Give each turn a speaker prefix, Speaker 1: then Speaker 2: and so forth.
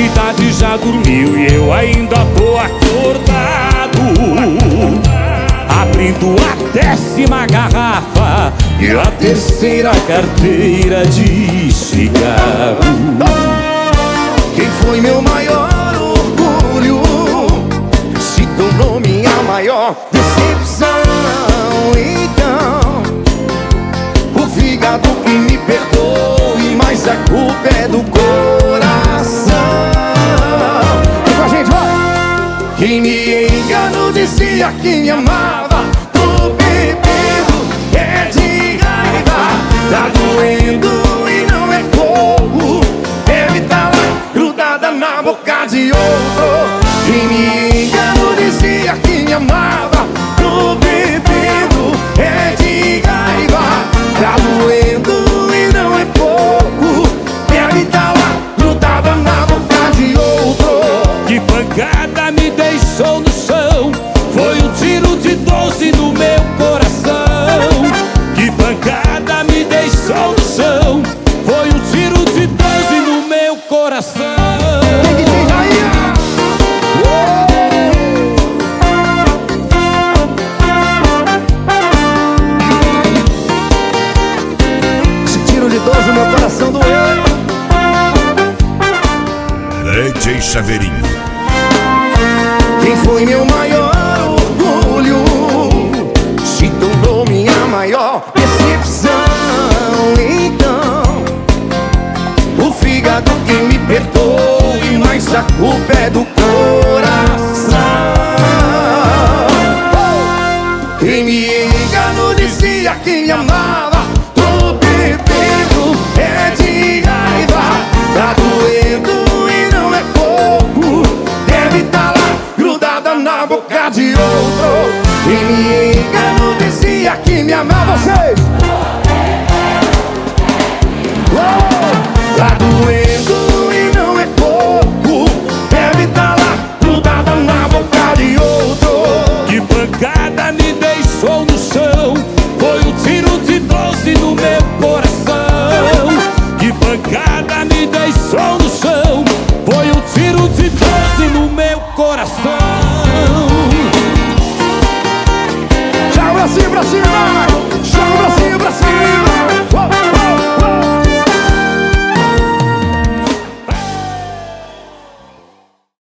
Speaker 1: cidade já dormiu e eu ainda tô acordado, abrindo a 10ª garrafa e a 3ª carteira de cigarro.
Speaker 2: Quem foi meu maior orgulho se tornou minha maior decepção. Então, o fígado me perdoe, mas a culpa é do coração. Vem com a gente, vai! Quem me enganou dizia que me amava. Tô bebendo, é de raiva. Tá doendo e não é fogo. Deve tá lá grudada na boca de outro. Quem me enganou dizia que me amava. Tô bebendo, é de raiva. Tá doendo e não é pouco. Deve tá lá grudada na boca de outro.
Speaker 1: Que pancada me deixou no chão, foi um tiro de 12 no meu coração. Que pancada me deixou no chão, foi um tiro de 12 no meu coração.
Speaker 2: Esse tiro de 12 no meu coração doeu.
Speaker 3: DJ Chaveirinho.
Speaker 2: Quem foi meu maior orgulho se tornou minha maior decepção. Então, o fígado que me perdoe, mas a culpa é do coração. Quem me enganou dizia que me amava. Tô bebendo, é de raiva. Tá doendo e não é pouco. Deve tá lá grudada na boca de outro. Quem me enganou dizia que me amava. Vocês! Tá doendo.